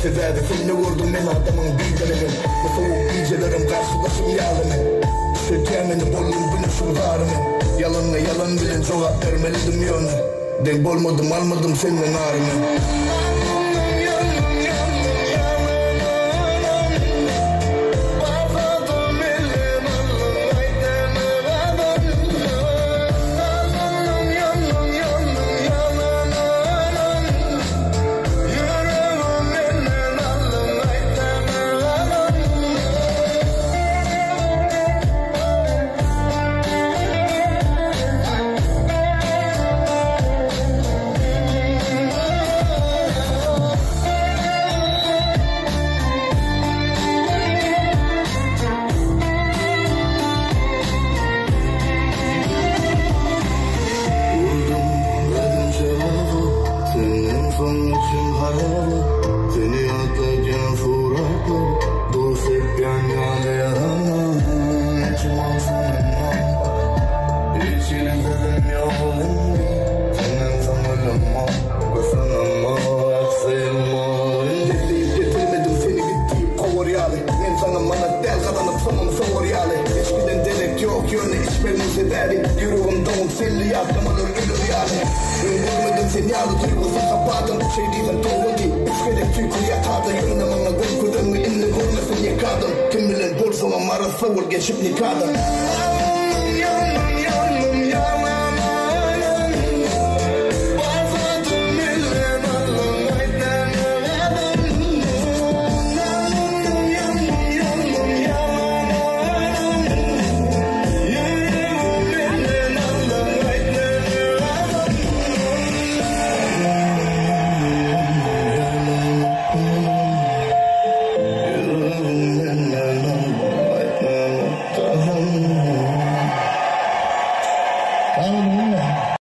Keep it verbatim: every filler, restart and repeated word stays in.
sezerdi. Seni vurdum ben adamın bildirimim. Bu soğuk gecelerim karşılaşım yağlımın. Sökemeni bollum günüşüm zarımın. Yalanla yalan bilin cevap vermelidim yönü. Denk olmadım almadım senin ağrımı. Son için haralı seni atacağım suratla. Dost hep yan yana yarana. İçim alsanım İçine dedim yolum. Senden sanırım kasanama aksayma. Detleyip getirmedim seni gittiğim kovur yağlı. Ben sana bana del kazanıp sonum savur yağlı. Eskiden derek yok yönü içmemize derdi. Yüreğimden selli yaklamalar ölür yağlı. Ben görmedim seni yağlı duygusu kapadım. Şey değilsen doğru değil. Üç kere tüykü yakadı. Yönüne bana korkudan mı elini görmesin yakadım. Kim bilir borsamam arası vur geçip nikadım. Hallelujah.